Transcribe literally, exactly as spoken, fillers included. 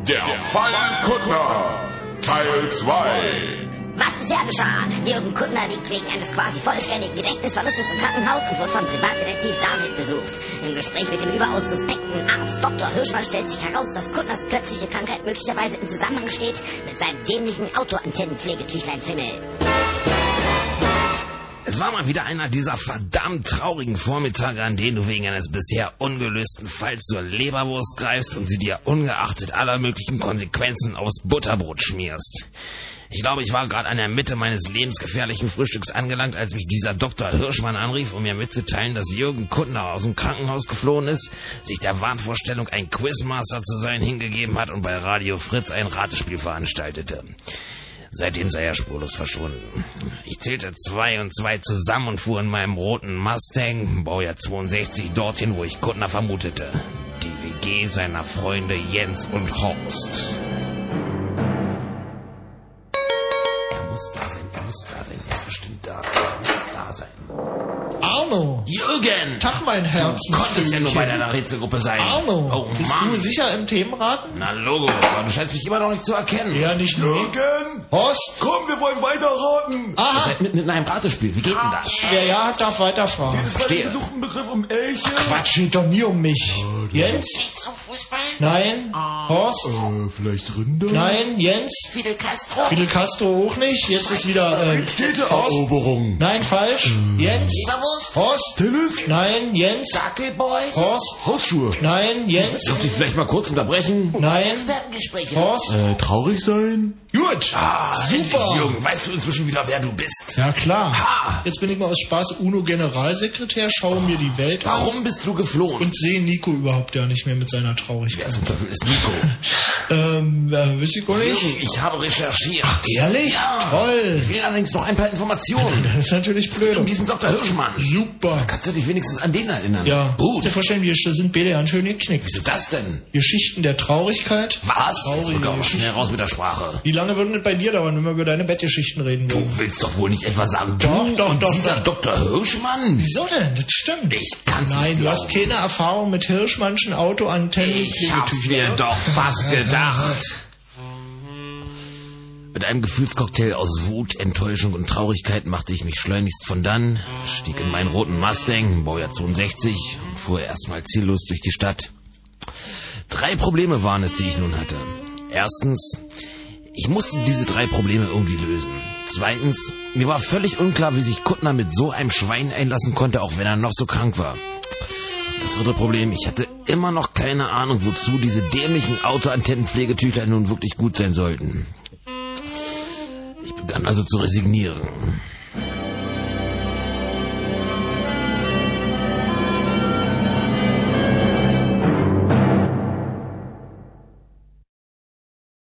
Der Fall Kuttner, Teil zwei. Was bisher geschah? Jürgen Kuttner liegt wegen eines quasi vollständigen Gedächtnisverlustes im Krankenhaus und wird von Privatdetektiv David besucht. Im Gespräch mit dem überaus suspekten Arzt Doktor Hirschmann stellt sich heraus, dass Kuttners plötzliche Krankheit möglicherweise in Zusammenhang steht mit seinem dämlichen Autoantennenpflegetüchlein-Fimmel. Es war mal wieder einer dieser verdammt traurigen Vormittage, an denen du wegen eines bisher ungelösten Falls zur Leberwurst greifst und sie dir ungeachtet aller möglichen Konsequenzen aufs Butterbrot schmierst. Ich glaube, ich war gerade an der Mitte meines lebensgefährlichen Frühstücks angelangt, als mich dieser Doktor Hirschmann anrief, um mir mitzuteilen, dass Jürgen Kuttner aus dem Krankenhaus geflohen ist, sich der Wahnvorstellung, ein Quizmaster zu sein, hingegeben hat und bei Radio Fritz ein Ratespiel veranstaltete. Seitdem sei er spurlos verschwunden. Ich zählte zwei und zwei zusammen und fuhr in meinem roten Mustang, Baujahr zweiundsechzig, dorthin, wo ich Kuttner vermutete. Die W G seiner Freunde Jens und Horst. Er muss da sein, er muss da sein, er ist bestimmt da, er muss da sein. Arno! Jürgen! Tag, mein Herz. Du konntest ja nur bei deiner Rätselgruppe sein. Arno! Oh, bist Mann. du sicher im Themenraten? Na, Logo, aber du scheinst mich immer noch nicht zu erkennen. Ja, nicht nur. Jürgen! Horst! Komm, wir wollen weiterraten. Ihr Aha! seid mitten in einem Ratespiel, wie geht denn das? Wer ja hat, darf weiterfragen. Ist bei Verstehe. dem gesuchten Begriff um Elche? Quatsch, geht doch nie um mich. Jens? Zum Fußball? Nein. Horst? Äh, vielleicht Rinder? Nein. Jens? Fidel Castro? Fidel Castro auch nicht. Jetzt ist wieder... Ähm, Städteeroberung. Nein, falsch. Jens? Leberwurst? Horst? Tennis? Nein. Jens? Dackelboys? Horst? Hausschuhe. Nein. Jens? Dürfte ich vielleicht mal kurz unterbrechen? Nein. Expertengespräche? Horst? Äh, traurig sein? Gut. Ah, Super. endlich, Jürgen, weißt du inzwischen wieder, wer du bist? Ja, klar. Ha. Jetzt bin ich mal aus Spaß UNO-Generalsekretär, schaue mir die Welt an Warum bist du geflohen? und sehe Nico überhaupt ja nicht mehr mit seiner Traurigkeit. Wer zum Teufel ist Nico? Ähm, äh, weiß ich gar nicht. Jürgen, ich habe recherchiert. Ehrlich? Ja. Toll. Ich will allerdings noch ein paar Informationen. Das ist natürlich Um blöd. diesen Doktor Hirschmann. Super. Kannst du dich wenigstens an den erinnern? Ja. Gut. Dir vorstellen, wir sind beide ganz schön geknickt. Wieso das denn? Geschichten der Traurigkeit. Was? Jetzt Traurige rück aber Geschichten. schnell raus mit der Sprache. Wie lange würde es bei dir dauern, wenn wir über deine Bettgeschichten reden würden? Du willst doch wohl nicht etwa sagen, Doch, du doch, und doch, dieser doch. Doktor Hirschmann? Wieso denn? Das stimmt. Ich kann's Nein, nicht du hast glauben. keine Erfahrung mit Hirschmannschen Autoantennen. Ich hab's mir doch fast gedacht. Mit einem Gefühlscocktail aus Wut, Enttäuschung und Traurigkeit machte ich mich schleunigst von dann, stieg in meinen roten Mustang, Baujahr zweiundsechzig, und fuhr erstmal ziellos durch die Stadt. Drei Probleme waren es, die ich nun hatte. Erstens, ich musste diese drei Probleme irgendwie lösen. Zweitens, mir war völlig unklar, wie sich Kuttner mit so einem Schwein einlassen konnte, auch wenn er noch so krank war. Das dritte Problem, ich hatte immer noch keine Ahnung, wozu diese dämlichen Autoantennenpflegetücher nun wirklich gut sein sollten. Ich begann also zu resignieren.